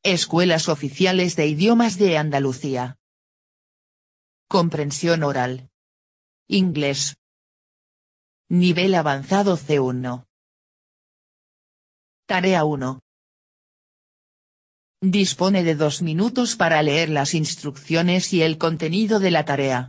Escuelas oficiales de idiomas de Andalucía. Comprensión oral. Inglés. Nivel avanzado C1. Tarea 1. Dispone de 2 minutos para leer las instrucciones y el contenido de la tarea.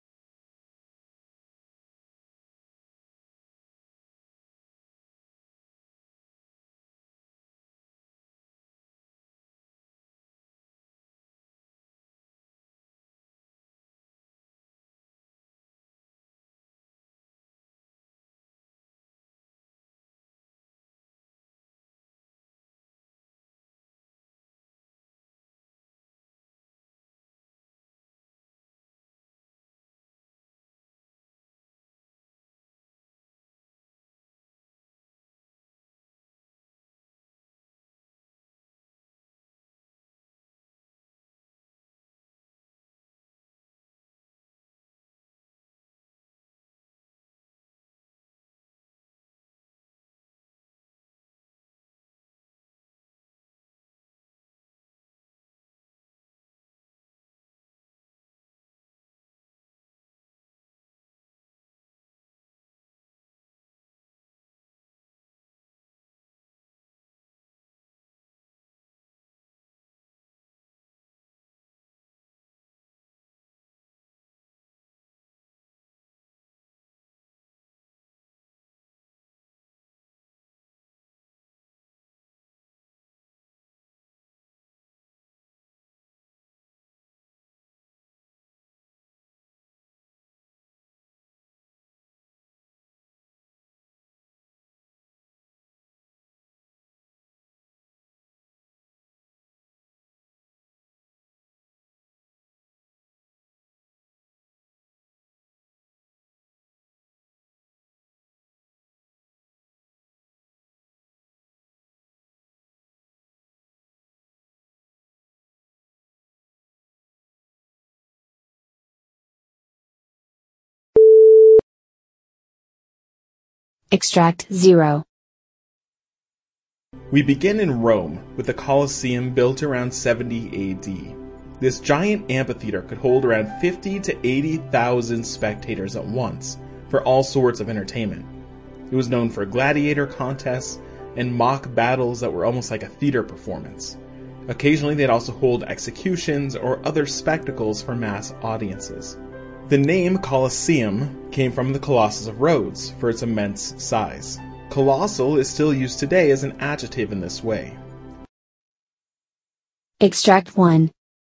Extract 0. We begin in Rome, with the Colosseum built around 70 AD. This giant amphitheater could hold around 50 to 80,000 spectators at once, for all sorts of entertainment. It was known for gladiator contests and mock battles that were almost like a theater performance. Occasionally they'd also hold executions or other spectacles for mass audiences. The name Colosseum came from the Colossus of Rhodes for its immense size. Colossal is still used today as an adjective in this way. Extract 1.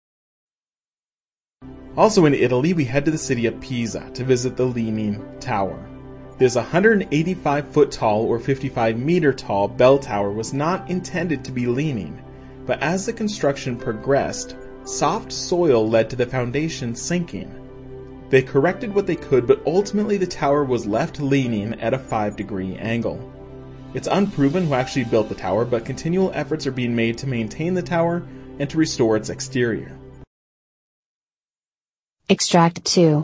Also in Italy, we head to the city of Pisa to visit the Leaning Tower. This 185-foot tall or 55-meter tall bell tower was not intended to be leaning, but as the construction progressed, soft soil led to the foundation sinking. They corrected what they could, but ultimately the tower was left leaning at a 5-degree angle. It's unproven who actually built the tower, but continual efforts are being made to maintain the tower and to restore its exterior. Extract 2.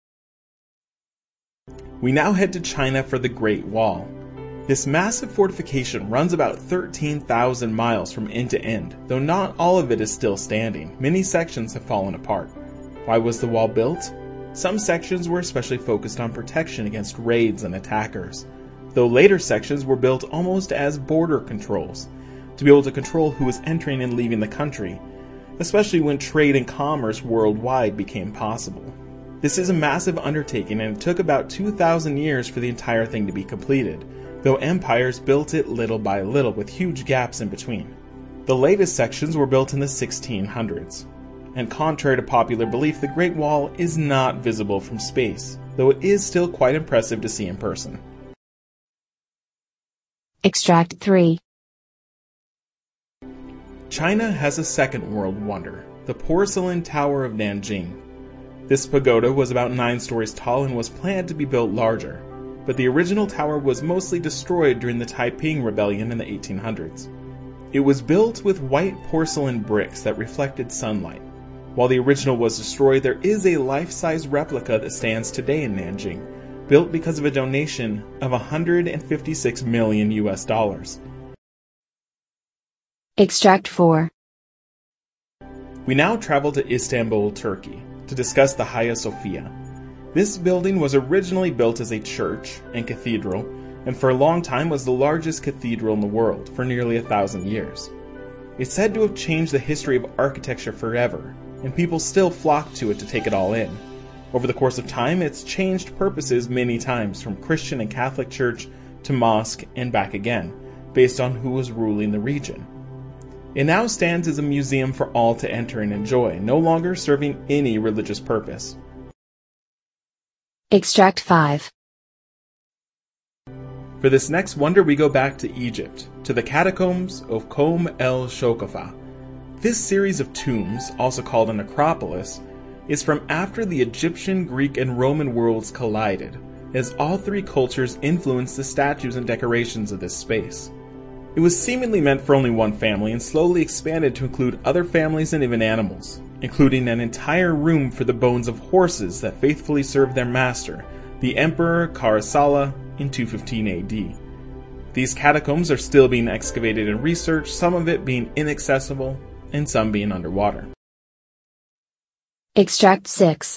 We now head to China for the Great Wall. This massive fortification runs about 13,000 miles from end to end, though not all of it is still standing. Many sections have fallen apart. Why was the wall built? Some sections were especially focused on protection against raids and attackers, though later sections were built almost as border controls, to be able to control who was entering and leaving the country, especially when trade and commerce worldwide became possible. This is a massive undertaking, and it took about 2,000 years for the entire thing to be completed, though empires built it little by little with huge gaps in between. The latest sections were built in the 1600s. And contrary to popular belief, the Great Wall is not visible from space, though it is still quite impressive to see in person. Extract 3. China has a second world wonder, the Porcelain Tower of Nanjing. This pagoda was about 9 stories tall and was planned to be built larger, but the original tower was mostly destroyed during the Taiping Rebellion in the 1800s. It was built with white porcelain bricks that reflected sunlight. While the original was destroyed, there is a life-size replica that stands today in Nanjing, built because of a donation of $156 million US. Extract 4. We now travel to Istanbul, Turkey, to discuss the Hagia Sophia. This building was originally built as a church and cathedral, and for a long time was the largest cathedral in the world for nearly 1,000 years. It's said to have changed the history of architecture forever, and people still flock to it to take it all in. Over the course of time, it's changed purposes many times, from Christian and Catholic church to mosque and back again, based on who was ruling the region. It now stands as a museum for all to enter and enjoy, no longer serving any religious purpose. Extract 5. For this next wonder, we go back to Egypt, to the catacombs of Kom el Shokofa. This series of tombs, also called a necropolis, is from after the Egyptian, Greek, and Roman worlds collided, as all three cultures influenced the statues and decorations of this space. It was seemingly meant for only one family and slowly expanded to include other families and even animals, including an entire room for the bones of horses that faithfully served their master, the Emperor Karasala, in 215 AD. These catacombs are still being excavated and researched, some of it being inaccessible and some being underwater. Extract 6.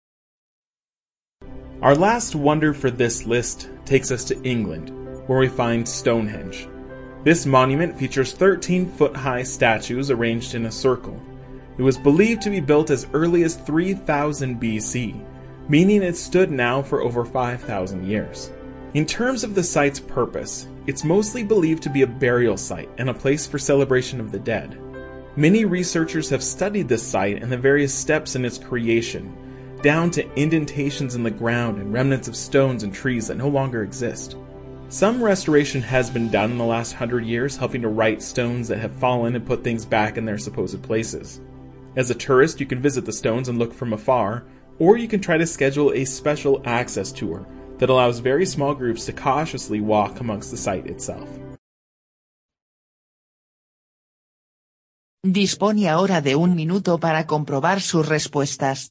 Our last wonder for this list takes us to England, where we find Stonehenge. This monument features 13-foot-high statues arranged in a circle. It was believed to be built as early as 3000 BC, meaning it stood now for over 5,000 years. In terms of the site's purpose, it's mostly believed to be a burial site and a place for celebration of the dead. Many researchers have studied this site and the various steps in its creation, down to indentations in the ground and remnants of stones and trees that no longer exist. Some restoration has been done in the last 100 years, helping to right stones that have fallen and put things back in their supposed places. As a tourist, you can visit the stones and look from afar, or you can try to schedule a special access tour that allows very small groups to cautiously walk amongst the site itself. Dispone ahora de 1 minuto para comprobar sus respuestas.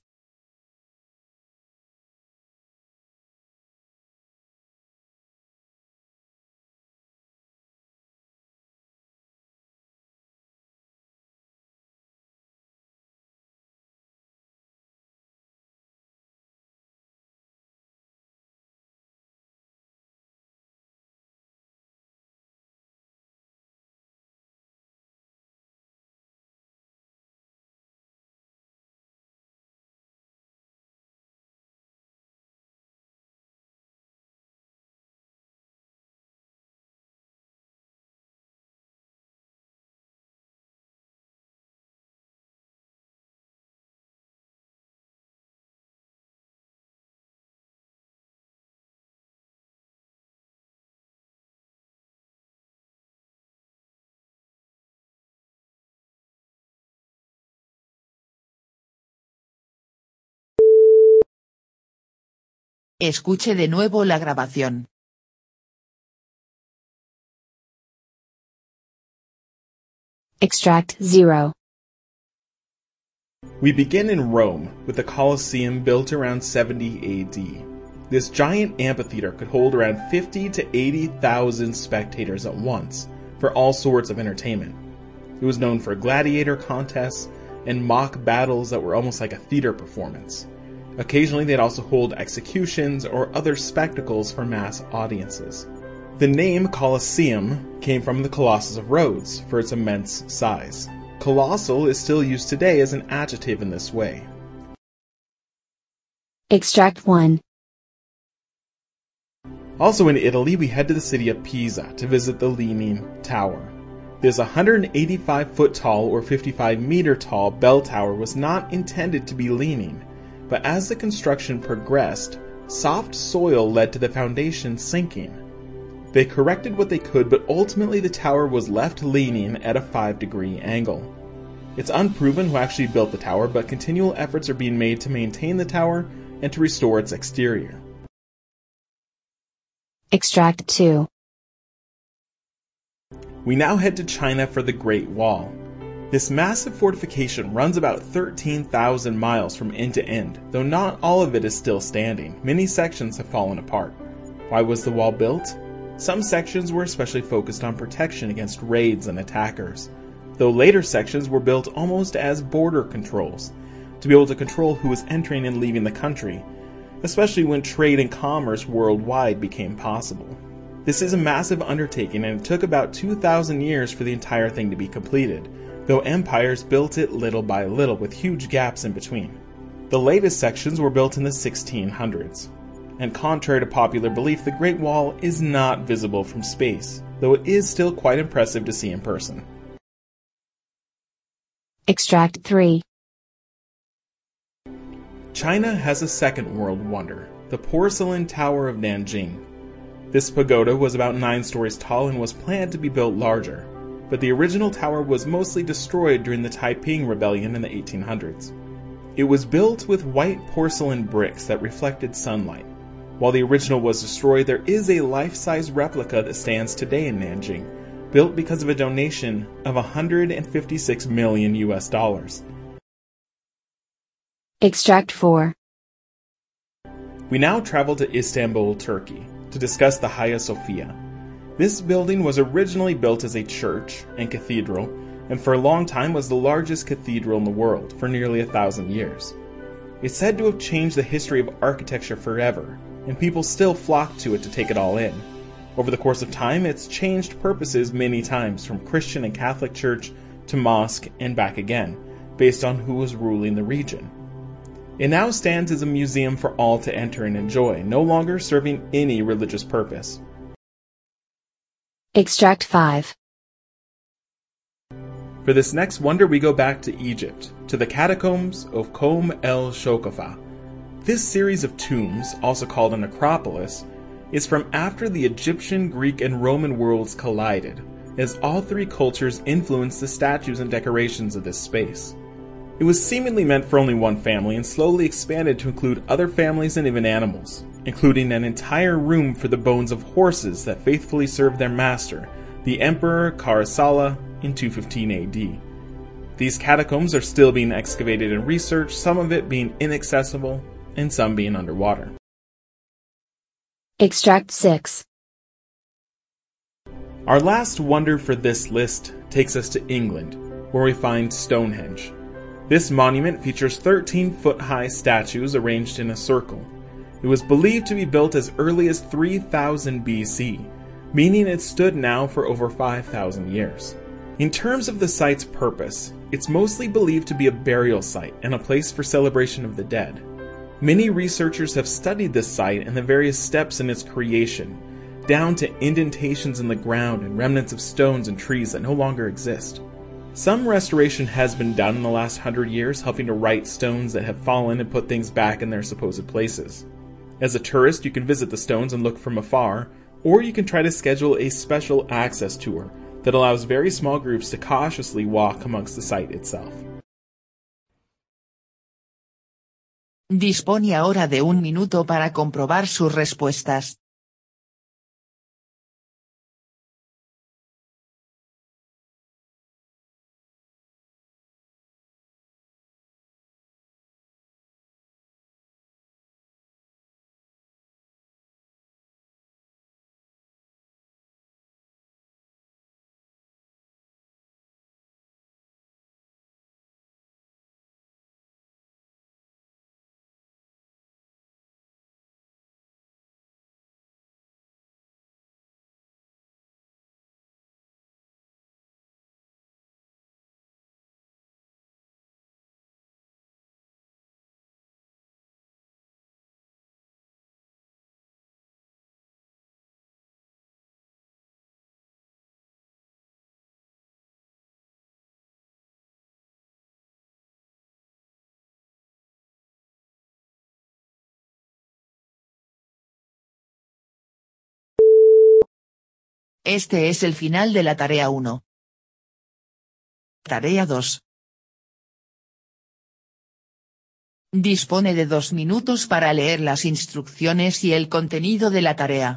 Escuche de nuevo la grabación. Extract 0. We begin in Rome, with the Colosseum built around 70 AD. This giant amphitheater could hold around 50 to 80,000 spectators at once, for all sorts of entertainment. It was known for gladiator contests and mock battles that were almost like a theater performance. Occasionally they'd also hold executions or other spectacles for mass audiences. The name Colosseum came from the Colossus of Rhodes for its immense size. Colossal is still used today as an adjective in this way. Extract 1. Also in Italy, we head to the city of Pisa to visit the Leaning Tower. This 185-foot tall or 55-meter tall bell tower was not intended to be leaning, but as the construction progressed, soft soil led to the foundation sinking. They corrected what they could, but ultimately the tower was left leaning at a 5-degree angle. It's unproven who actually built the tower, but continual efforts are being made to maintain the tower and to restore its exterior. Extract 2. We now head to China for the Great Wall. This massive fortification runs about 13,000 miles from end to end, though not all of it is still standing. Many sections have fallen apart. Why was the wall built? Some sections were especially focused on protection against raids and attackers. though later sections were built almost as border controls, to be able to control who was entering and leaving the country, especially when trade and commerce worldwide became possible. This is a massive undertaking, and it took about 2,000 years for the entire thing to be completed, though empires built it little by little with huge gaps in between. The latest sections were built in the 1600s, and contrary to popular belief, the Great Wall is not visible from space, though it is still quite impressive to see in person. Extract 3. China has a second world wonder, the Porcelain Tower of Nanjing. This pagoda was about 9 stories tall and was planned to be built larger, but the original tower was mostly destroyed during the Taiping Rebellion in the 1800s. It was built with white porcelain bricks that reflected sunlight. While the original was destroyed, there is a life-size replica that stands today in Nanjing, built because of a donation of $156 million. Extract 4. We now travel to Istanbul, Turkey, to discuss the Hagia Sophia. This building was originally built as a church and cathedral, and for a long time was the largest cathedral in the world, for nearly 1,000 years. It's said to have changed the history of architecture forever, and people still flock to it to take it all in. Over the course of time, it's changed purposes many times, from Christian and Catholic church to mosque and back again, based on who was ruling the region. It now stands as a museum for all to enter and enjoy, no longer serving any religious purpose. Extract 5. For this next wonder, we go back to Egypt, to the catacombs of Qom el-Shokafa. This series of tombs, also called a necropolis, is from after the Egyptian, Greek, and Roman worlds collided, as all 3 cultures influenced the statues and decorations of this space. It was seemingly meant for only one family and slowly expanded to include other families and even animals, including an entire room for the bones of horses that faithfully served their master, the Emperor Karasala, in 215 AD. These catacombs are still being excavated and researched, some of it being inaccessible and some being underwater. Extract 6. Our last wonder for this list takes us to England, where we find Stonehenge. This monument features 13-foot-high statues arranged in a circle. It was believed to be built as early as 3000 BC, meaning it stood now for over 5,000 years. In terms of the site's purpose, it's mostly believed to be a burial site and a place for celebration of the dead. Many researchers have studied this site and the various steps in its creation, down to indentations in the ground and remnants of stones and trees that no longer exist. Some restoration has been done in the last 100 years, helping to right stones that have fallen and put things back in their supposed places. As a tourist, you can visit the stones and look from afar, or you can try to schedule a special access tour that allows very small groups to cautiously walk amongst the site itself. Dispone ahora de 1 minuto para comprobar sus respuestas. Este es el final de la tarea 1. Tarea 2. Dispone de 2 minutos para leer las instrucciones y el contenido de la tarea.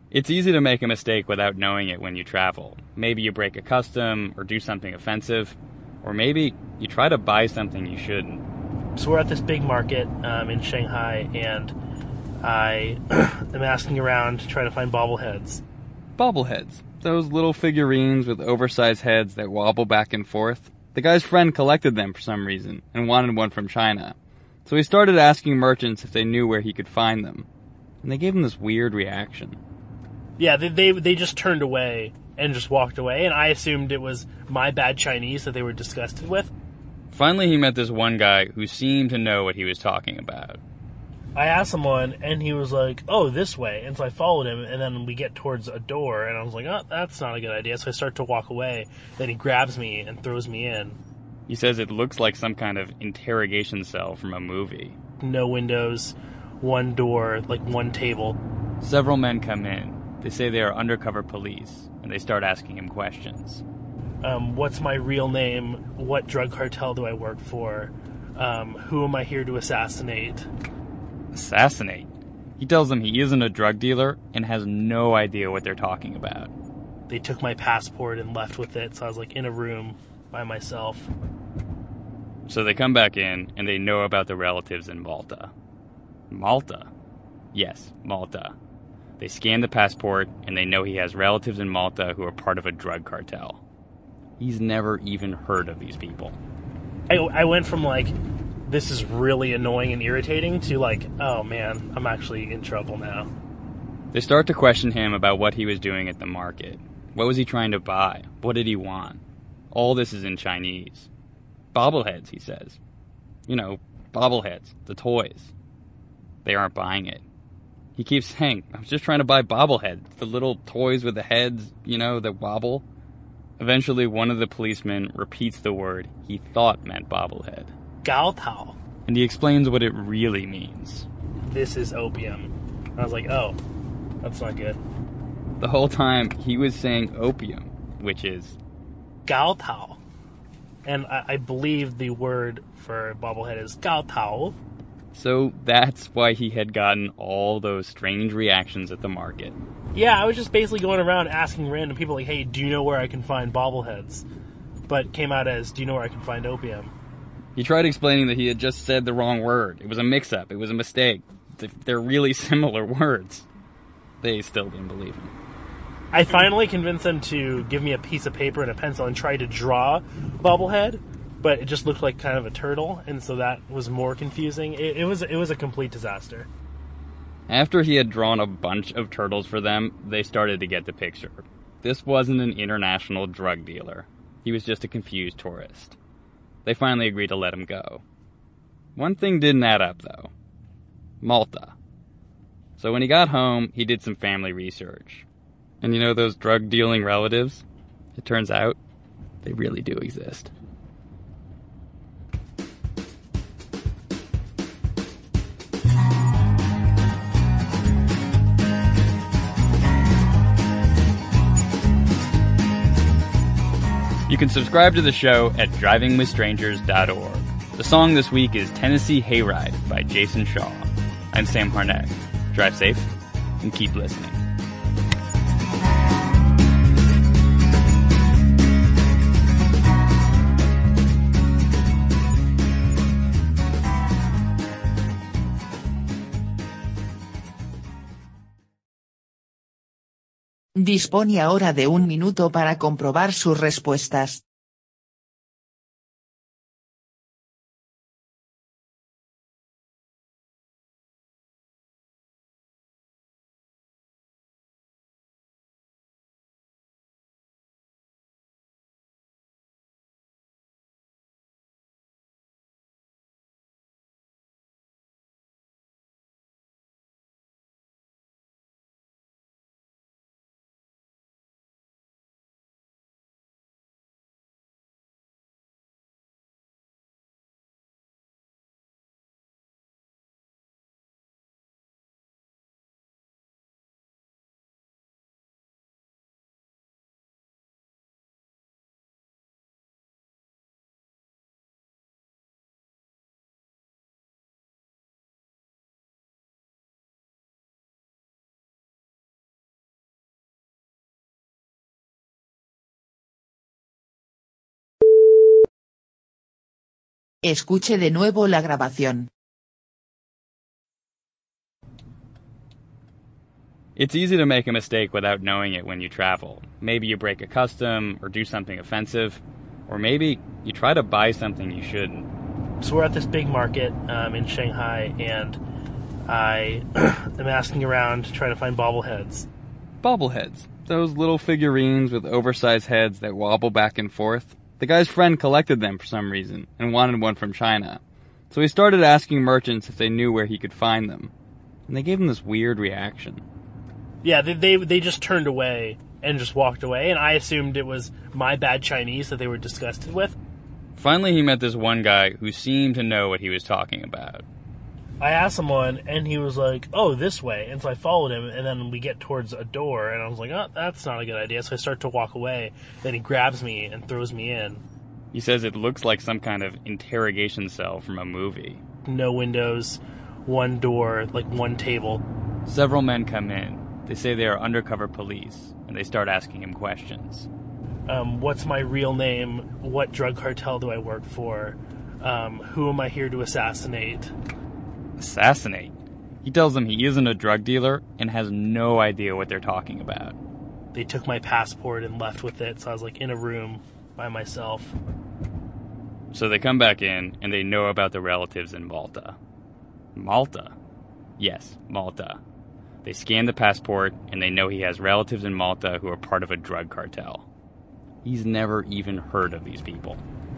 It's easy to make a mistake without knowing it when you travel. Maybe you break a custom or do something offensive, or maybe you try to buy something you shouldn't. So we're at this big market in Shanghai, and I am asking around to try to find bobbleheads. Bobbleheads. Those little figurines with oversized heads that wobble back and forth. The guy's friend collected them for some reason and wanted one from China. So he started asking merchants if they knew where he could find them. And they gave him this weird reaction. Yeah, they just turned away and just walked away, and I assumed it was my bad Chinese that they were disgusted with. Finally, he met this one guy who seemed to know what he was talking about. I asked someone, and he was like, oh, this way. And so I followed him, and then we get towards a door, and I was like, oh, that's not a good idea. So I start to walk away. Then he grabs me and throws me in. He says it looks like some kind of interrogation cell from a movie. No windows, one door, like one table. Several men come in. They say they are undercover police, and they start asking him questions. What's my real name? What drug cartel do I work for? Who am I here to assassinate? Assassinate? He tells them he isn't a drug dealer and has no idea what they're talking about. They took my passport and left with it, so I was like in a room by myself. So they come back in, and they know about the relatives in Malta. Malta? Yes, Malta. They scan the passport, and they know he has relatives in Malta who are part of a drug cartel. He's never even heard of these people. I went from like, this is really annoying and irritating, to like, oh man, I'm actually in trouble now. They start to question him about what he was doing at the market. What was he trying to buy? What did he want? All this is in Chinese. Bobbleheads, he says. You know, bobbleheads, the toys. They aren't buying it. He keeps saying, I was just trying to buy bobbleheads, the little toys with the heads, you know, that wobble. Eventually, one of the policemen repeats the word he thought meant bobblehead. Gao Tao. And he explains what it really means. This is opium. I was like, oh, that's not good. The whole time, he was saying opium, which is Gao Tao. And I believe the word for bobblehead is Gao Tao. So that's why he had gotten all those strange reactions at the market. Yeah, I was just basically going around asking random people, like, hey, do you know where I can find bobbleheads? But it came out as, do you know where I can find opium? He tried explaining that he had just said the wrong word. It was a mix-up. It was a mistake. They're really similar words. They still didn't believe him. I finally convinced them to give me a piece of paper and a pencil and try to draw bobblehead, but it just looked like kind of a turtle, and so that was more confusing. It was a complete disaster. After he had drawn a bunch of turtles for them, they started to get the picture. This wasn't an international drug dealer. He was just a confused tourist. They finally agreed to let him go. One thing didn't add up, though. Malta. So when he got home, he did some family research. And you know those drug-dealing relatives? It turns out, they really do exist. You can subscribe to the show at drivingwithstrangers.org. The song this week is Tennessee Hayride by Jason Shaw. I'm Sam Harnett. Drive safe and keep listening. Dispone ahora de 1 minuto para comprobar sus respuestas. Escuche de nuevo la grabación. It's easy to make a mistake without knowing it when you travel. Maybe you break a custom or do something offensive, or maybe you try to buy something you shouldn't. So we're at this big market in Shanghai, and I am asking around trying to find bobbleheads. Bobbleheads. Those little figurines with oversized heads that wobble back and forth. The guy's friend collected them for some reason and wanted one from China. So he started asking merchants if they knew where he could find them. And they gave him this weird reaction. Yeah, they just turned away and just walked away, and I assumed it was my bad Chinese that they were disgusted with. Finally, he met this one guy who seemed to know what he was talking about. I asked him one, and he was like, oh, this way. And so I followed him, and then we get towards a door, and I was like, oh, that's not a good idea. So I start to walk away. Then he grabs me and throws me in. He says it looks like some kind of interrogation cell from a movie. No windows, one door, like one table. Several men come in. They say they are undercover police, and they start asking him questions. What's my real name? What drug cartel do I work for? Who am I here to assassinate? Assassinate? He tells them he isn't a drug dealer and has no idea what they're talking about. They took my passport and left with it, so I was like in a room by myself. So they come back in, and they know about the relatives in Malta. Malta? Yes, Malta. They scan the passport, and they know he has relatives in Malta who are part of a drug cartel. He's never even heard of these people.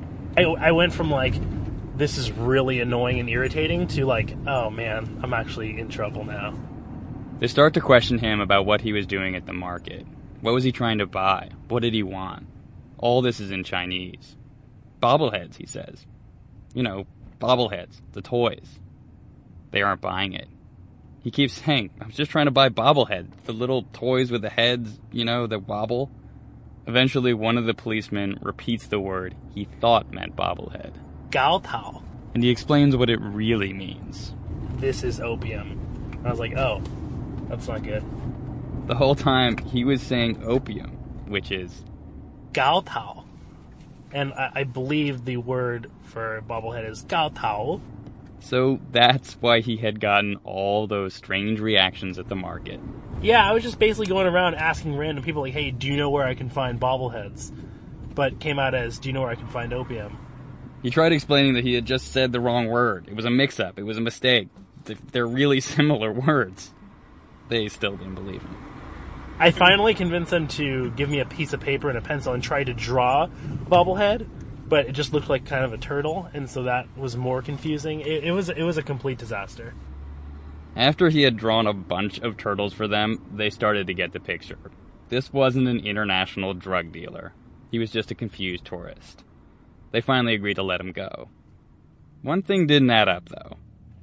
I went from like, this is really annoying and irritating, to like, oh man, I'm actually in trouble now. They start to question him about what he was doing at the market. What was he trying to buy? What did he want? All this is in Chinese. Bobbleheads, he says. You know, bobbleheads, the toys. They aren't buying it. He keeps saying, I was just trying to buy bobbleheads, the little toys with the heads, you know, that wobble. Eventually, one of the policemen repeats the word he thought meant bobblehead. Gao Tao. And he explains what it really means. This is opium. And I was like, oh, that's not good. The whole time, he was saying opium, which is Gao Tao. And I believe the word for bobblehead is Gao Tao. So that's why he had gotten all those strange reactions at the market. Yeah, I was just basically going around asking random people, like, hey, do you know where I can find bobbleheads? But came out as, do you know where I can find opium? He tried explaining that he had just said the wrong word. It was a mix-up. It was a mistake. They're really similar words. They still didn't believe him. I finally convinced them to give me a piece of paper and a pencil and try to draw bobblehead, but it just looked like kind of a turtle, and so that was more confusing. It was a complete disaster. After he had drawn a bunch of turtles for them, they started to get the picture. This wasn't an international drug dealer. He was just a confused tourist. They finally agreed to let him go. One thing didn't add up, though.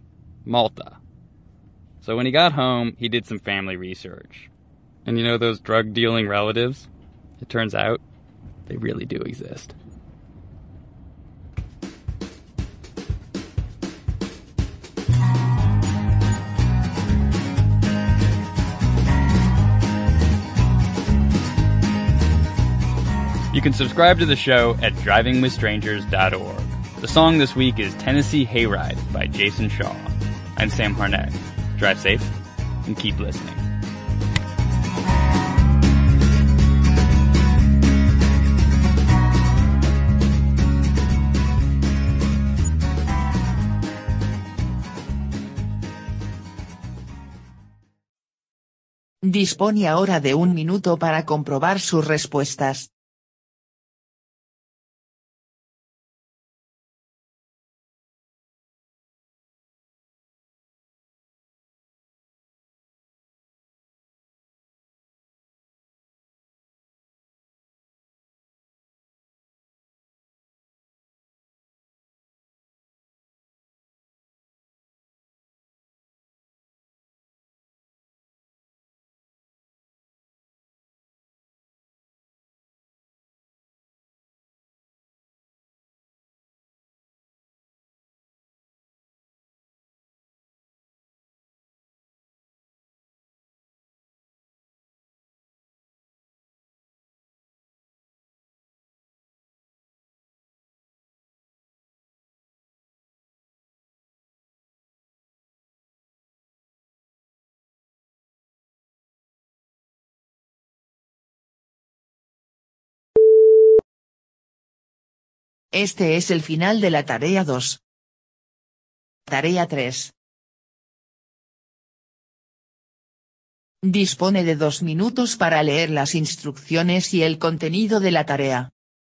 Malta. So when he got home, he did some family research. And you know those drug-dealing relatives? It turns out, they really do exist. You can subscribe to the show at drivingwithstrangers.org. The song this week is Tennessee Hayride by Jason Shaw. I'm Sam Harnett. Drive safe and keep listening. Dispone ahora de 1 minuto para comprobar sus respuestas. Este es el final de la tarea 2. Tarea 3. Dispone de 2 minutos para leer las instrucciones y el contenido de la tarea.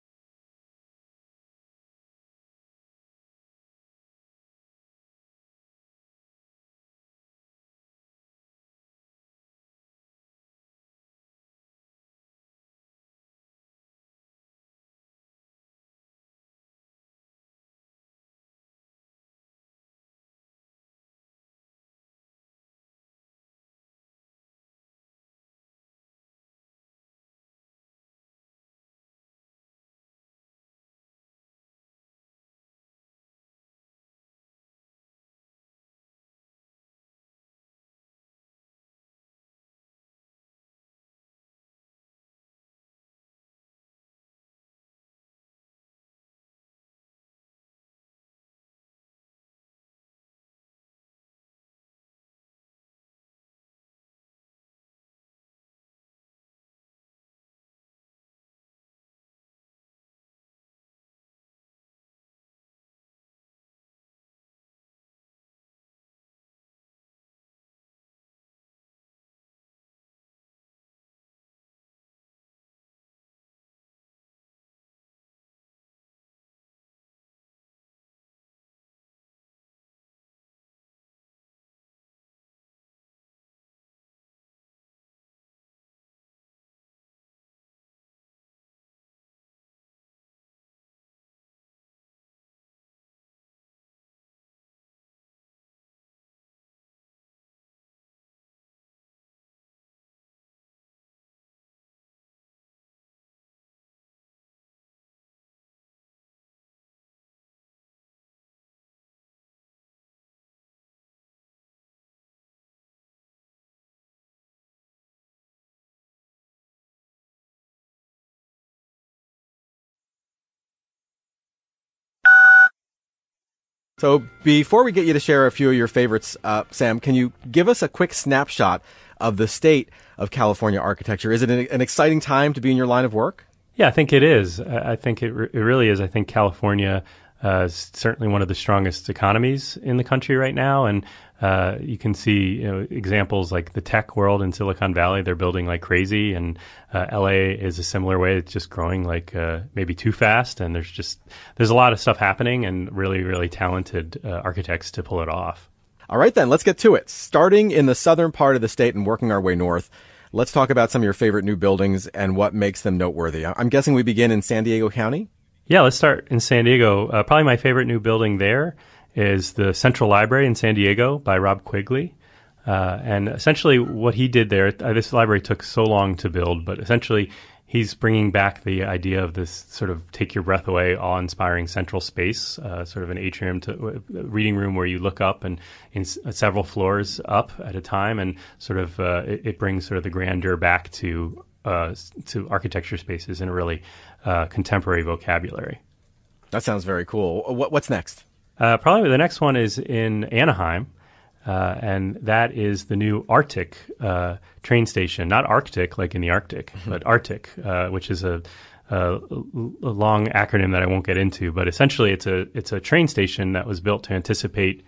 So before we get you to share a few of your favorites, Sam, can you give us a quick snapshot of the state of California architecture? Is it an exciting time to be in your line of work? Yeah, I think it is. I think it really is. I think California is certainly one of the strongest economies in the country right now, and you can see examples like the tech world in Silicon Valley. They're building like crazy, and LA is a similar way. It's just growing like maybe too fast, and there's a lot of stuff happening, and really, really talented architects to pull it off. All right, then, let's get to it. Starting in the southern part of the state and working our way north, let's talk about some of your favorite new buildings and what makes them noteworthy. I'm guessing we begin in San Diego County? Yeah, let's start in San Diego. Probably my favorite new building there is the Central Library in San Diego by Rob Quigley. And essentially what he did there, this library took so long to build, but essentially he's bringing back the idea of this sort of take your breath away, awe-inspiring central space, sort of an atrium to reading room where you look up and in several floors up at a time, and sort of it brings sort of the grandeur back to architecture spaces in a really contemporary vocabulary. That sounds very cool. What's next? Probably the next one is in Anaheim, and that is the new Arctic train station. Not Arctic like in the Arctic, but Arctic, which is a long acronym that I won't get into. But essentially, it's a train station that was built to anticipate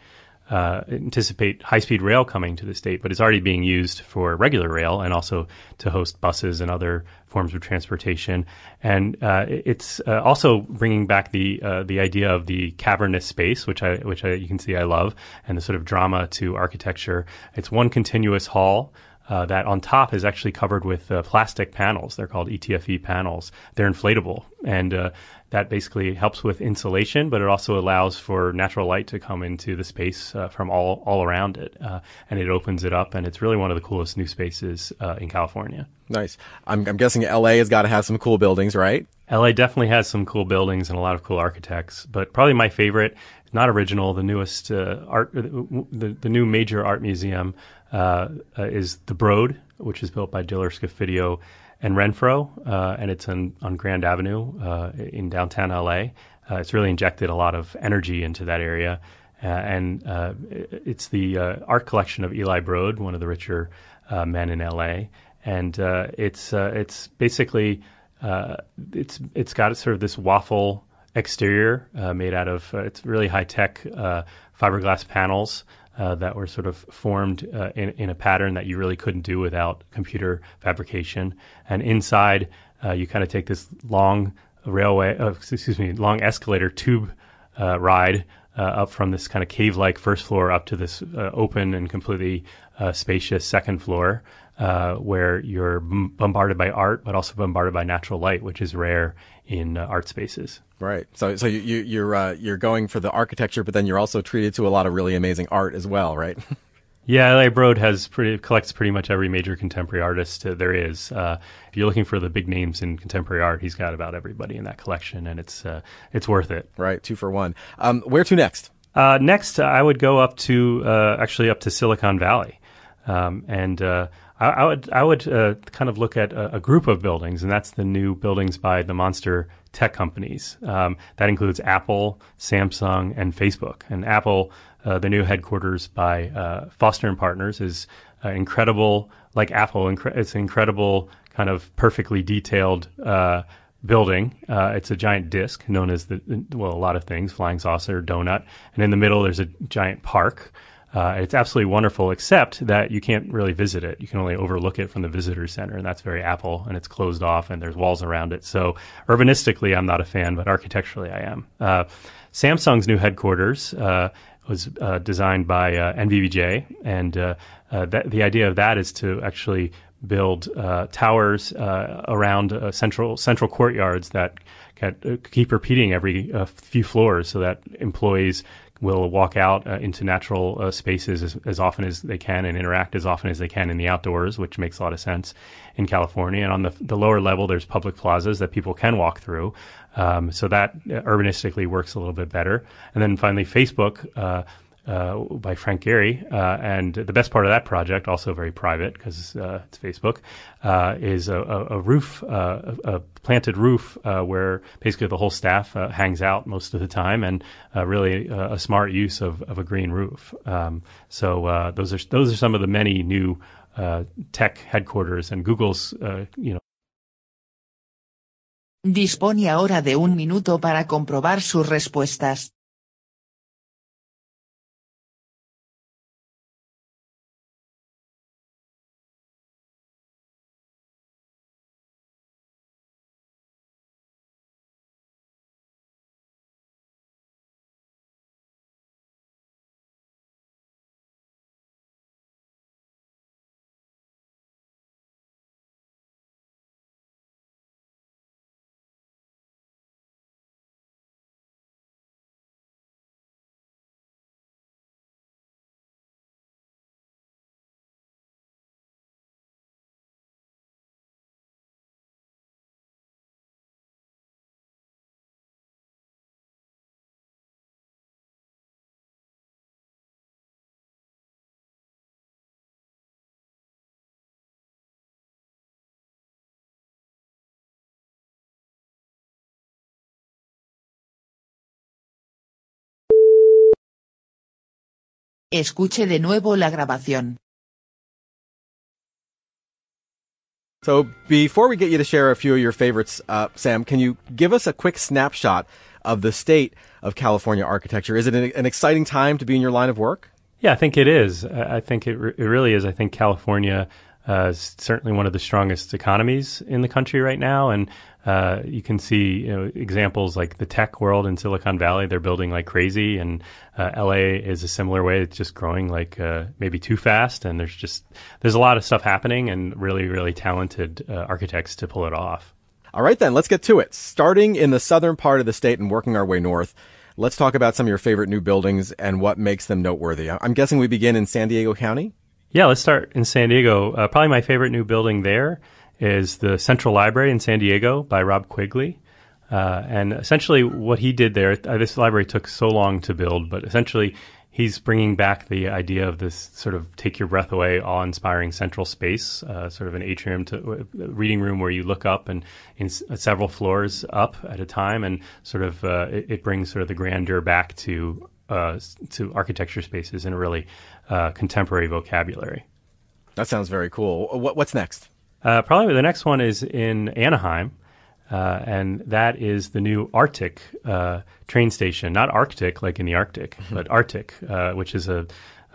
high-speed rail coming to the state, but it's already being used for regular rail and also to host buses and other forms of transportation. And it's also bringing back the idea of the cavernous space, which you can see I love, and the sort of drama to architecture. It's one continuous hall that on top is actually covered with plastic panels. They're called ETFE panels. They're inflatable, and that basically helps with insulation, but it also allows for natural light to come into the space from all around it, and it opens it up, and it's really one of the coolest new spaces in California. Nice. I'm guessing LA has got to have some cool buildings, right? LA definitely has some cool buildings and a lot of cool architects, but probably my favorite, not original, the newest the new major art museum is the Broad, which is built by Diller Scofidio and Renfro, and it's on Grand Avenue in downtown LA. It's really injected a lot of energy into that area, and it's the art collection of Eli Broad, one of the richer men in LA, and it's basically it's got sort of this waffle exterior made out of it's really high-tech fiberglass panels that were sort of formed in a pattern that you really couldn't do without computer fabrication. And inside, you kind of take this long long escalator tube ride up from this kind of cave-like first floor up to this open and completely spacious second floor, where you're bombarded by art, but also bombarded by natural light, which is rare in art spaces. Right. So you're going for the architecture, but then you're also treated to a lot of really amazing art as well, right? Yeah, L.A. Broad collects pretty much every major contemporary artist there is. If you're looking for the big names in contemporary art, he's got about everybody in that collection, and it's worth it. Right, 2 for 1. Where to next? Next, I would go up to Silicon Valley, and I would kind of look at a group of buildings, and that's the new buildings by the monster tech companies. That includes Apple, Samsung, and Facebook. And Apple, the new headquarters by Foster and Partners, is incredible. Like Apple, it's an incredible kind of perfectly detailed building. It's a giant disc known as a lot of things, flying saucer, donut, and in the middle there's a giant park. It's absolutely wonderful, except that you can't really visit it. You can only overlook it from the visitor center, and that's very Apple, and it's closed off, and there's walls around it. So urbanistically, I'm not a fan, but architecturally, I am. Samsung's new headquarters was designed by NVBJ, and the idea of that is to actually build towers around central courtyards that keep repeating every few floors, so that employees will walk out into natural spaces as often as they can and interact as often as they can in the outdoors, which makes a lot of sense in California. And on the lower level, there's public plazas that people can walk through. So that urbanistically works a little bit better. And then finally, Facebook by Frank Gehry. And the best part of that project, also very private because it's Facebook, is a roof, a planted roof where basically the whole staff hangs out most of the time, and really a smart use of a green roof. So those are some of the many new tech headquarters, and Google's, Dispone ahora de 1 minuto para comprobar sus respuestas. Escuche de nuevo la grabación. So before we get you to share a few of your favorites, Sam, can you give us a quick snapshot of the state of California architecture? Is it an exciting time to be in your line of work? Yeah, I think it is. I think it really is. I think California is certainly one of the strongest economies in the country right now, and you can see examples like the tech world in Silicon Valley. They're building like crazy, and LA is a similar way. It's just growing like maybe too fast, and there's a lot of stuff happening, and really, really talented architects to pull it off. All right, then, let's get to it. Starting in the southern part of the state and working our way north, let's talk about some of your favorite new buildings and what makes them noteworthy. I'm guessing we begin in San Diego County? Yeah, let's start in San Diego. Probably my favorite new building there is the Central Library in San Diego by Rob Quigley. And essentially what he did there, this library took so long to build, but essentially he's bringing back the idea of this sort of take your breath away, awe-inspiring central space, sort of an atrium to reading room where you look up and in several floors up at a time, and sort of it brings sort of the grandeur back to architecture spaces in a really contemporary vocabulary. That sounds very cool. What's next? Probably the next one is in Anaheim. and that is the new Arctic train station. Not Arctic like in the Arctic, but Arctic, which is a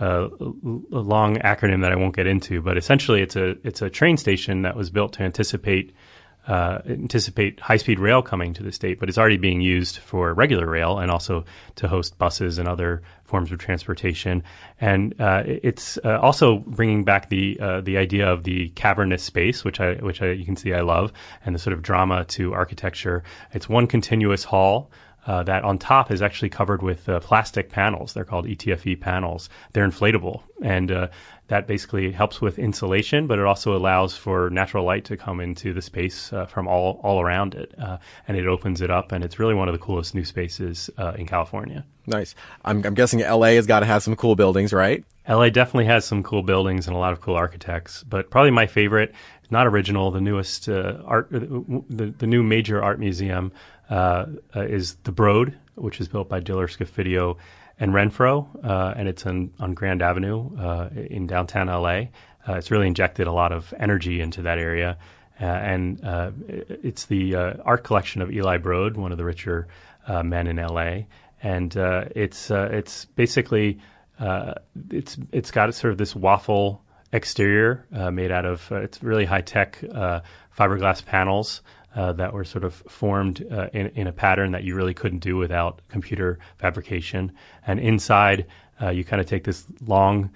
long acronym that I won't get into. But essentially, it's a train station that was built to anticipate high-speed rail coming to the state, but it's already being used for regular rail and also to host buses and other forms of transportation. And it's also bringing back the idea of the cavernous space, which you can see I love, and the sort of drama to architecture. It's one continuous hall. That on top is actually covered with plastic panels. They're called ETFE panels. They're inflatable, and that basically helps with insulation, but it also allows for natural light to come into the space from all around it, and it opens it up, and it's really one of the coolest new spaces in California. Nice. I'm guessing LA has got to have some cool buildings, right? LA definitely has some cool buildings and a lot of cool architects, but probably my favorite, not original, the newest the new major art museum is the Broad, which is built by Diller Scofidio and Renfro, and it's on Grand Avenue in downtown LA. It's really injected a lot of energy into that area, and it's the art collection of Eli Broad, one of the richer men in LA, and it's basically it's got sort of this waffle exterior made out of it's really high tech fiberglass panels. That were sort of formed in a pattern that you really couldn't do without computer fabrication. And inside, you kind of take this long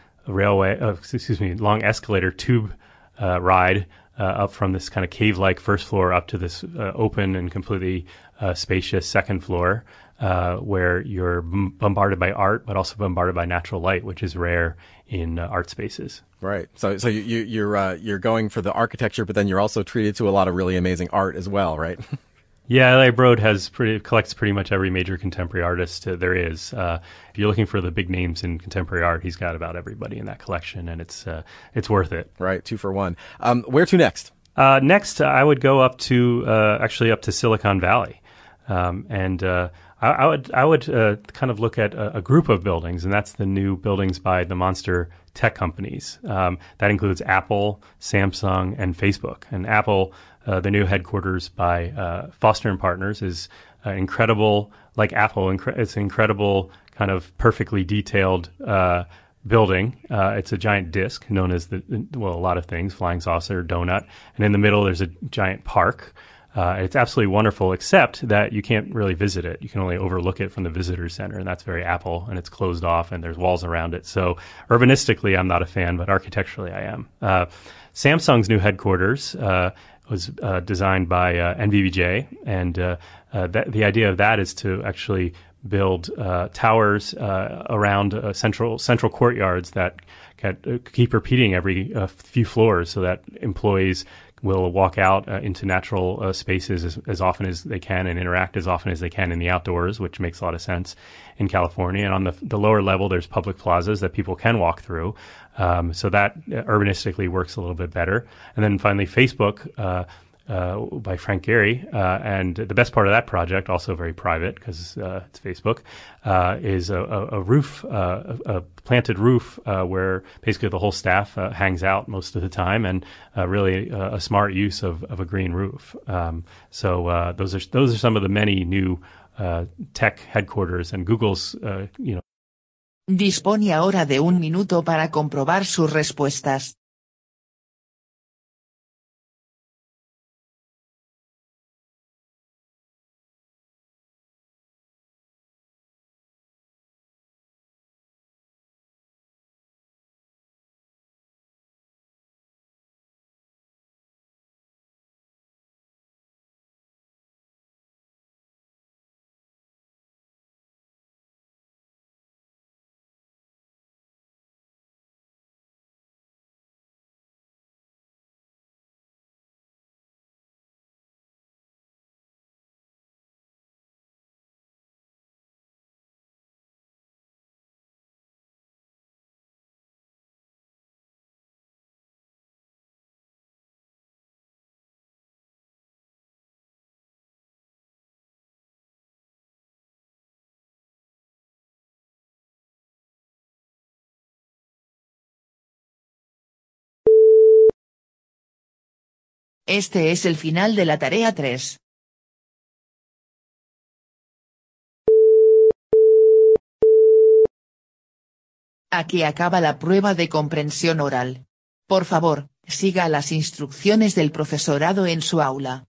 long escalator tube ride up from this kind of cave-like first floor up to this open and completely spacious second floor, where you're bombarded by art, but also bombarded by natural light, which is rare in art spaces. Right. So you're going for the architecture, but then you're also treated to a lot of really amazing art as well, right? Yeah, Eli Broad collects pretty much every major contemporary artist there is. If you're looking for the big names in contemporary art, he's got about everybody in that collection, and it's worth it. Right, 2 for 1. Where to next? Next, I would go up to Silicon Valley, and I would kind of look at a group of buildings, and that's the new buildings by the monster tech companies. That includes Apple, Samsung, and Facebook. And Apple, the new headquarters by Foster and Partners, is incredible. Like Apple, it's an incredible kind of perfectly detailed building. It's a giant disc known as a lot of things, flying saucer, donut, and in the middle there's a giant park. It's absolutely wonderful, except that you can't really visit it. You can only overlook it from the visitor center, and that's very Apple, and it's closed off, and there's walls around it. So urbanistically, I'm not a fan, but architecturally, I am. Samsung's new headquarters was designed by NVBJ, and the idea of that is to actually build towers around central courtyards that keep repeating every few floors, so that employees will walk out into natural spaces as often as they can and interact as often as they can in the outdoors, which makes a lot of sense in California. And on the lower level, there's public plazas that people can walk through. So that urbanistically works a little bit better. And then finally, Facebook by Frank Gehry. And the best part of that project, also very private because it's Facebook, is a roof, a planted roof where basically the whole staff hangs out most of the time, and really a smart use of a green roof. So those are some of the many new tech headquarters, and Google's, Dispone ahora de 1 minuto para comprobar sus respuestas. Este es el final de la tarea 3. Aquí acaba la prueba de comprensión oral. Por favor, siga las instrucciones del profesorado en su aula.